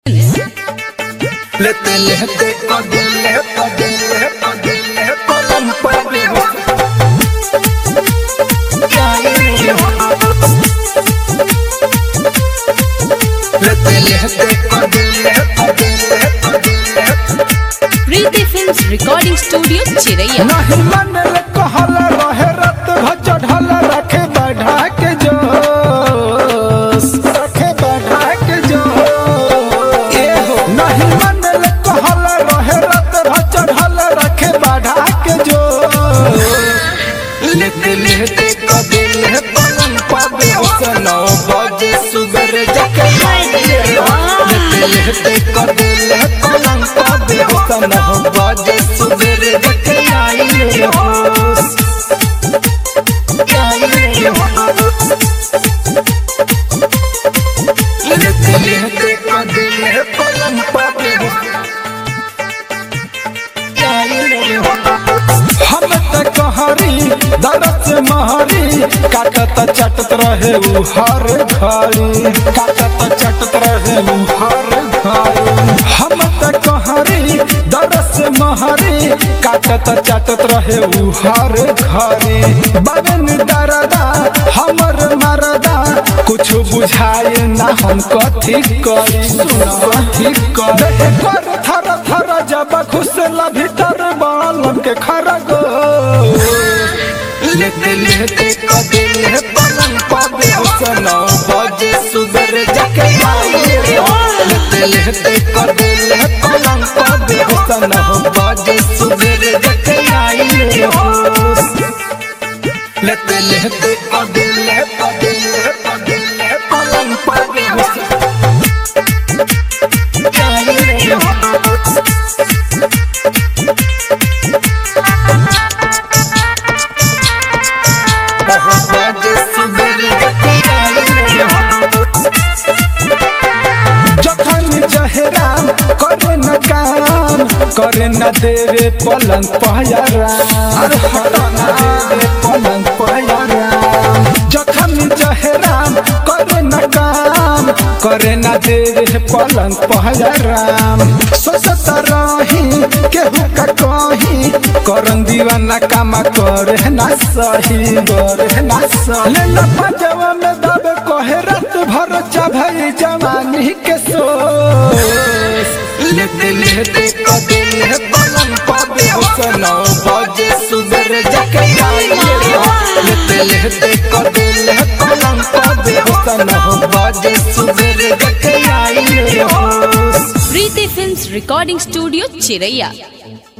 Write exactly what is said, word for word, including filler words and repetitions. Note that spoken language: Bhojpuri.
लेते लेते पगले पगले पगले पलम पगले हो लेते लेते पगले पगले पगले प्रीति फिल्म्स रिकॉर्डिंग स्टूडियो चिरैया। नहीं मन ले कहल रहे रत भज ढल रखे बढ़ा के जो रखे बढ़ा के जो ए हो नहीं मन ले कहल रहे रत भज ढल रखे बढ़ा के जो लेते लेते कदिल पलंग पावे उसनो बजे सुगर जके लेते लेते कदिल पलंग पावे उसनो बजे सुगर जके आई हो लेते लेते कदिल पलंग पावे हम त कहरी दरस महरी काटत चटत रहे उ हर घड़ी काटत चटत रहे उ हर घड़ी हम त कहरी दरस महरी काटत चटत रहे उ हर घड़ी बदन दरदा हमर मरदा कुछ बुझाए ना हम कथी करी सुना कथी करे कर थर थर जब घुसला भीतर बालम के खरगो लेते लेते कदिल पलंग पावे उसनो बजे सुगर जके लेते लेते कदिल पलंग पावे उसनो बजे सुगर जके लेते लेते कदिल कदिल कदिल पलंग पावे जखन जहराम करे न काम करे न देवे पलंग पहरा देवे पलंग पहरा जखन जहराम करे न काम करे न देवे पलंग पहरा सोचत रही केहू का कही करन दीवाना कामा करे ना सही करे ना सही न पजवा में दब कहे रात भर चभई जवानी के सोस लेते लेते कदिल पलंग पावे उसनो बजे सुगर जके लेते लेते कदिल पलंग पावे उसनो बजे सुगर जके प्रीति फिल्म्स रिकॉर्डिंग स्टूडियो चिरैया।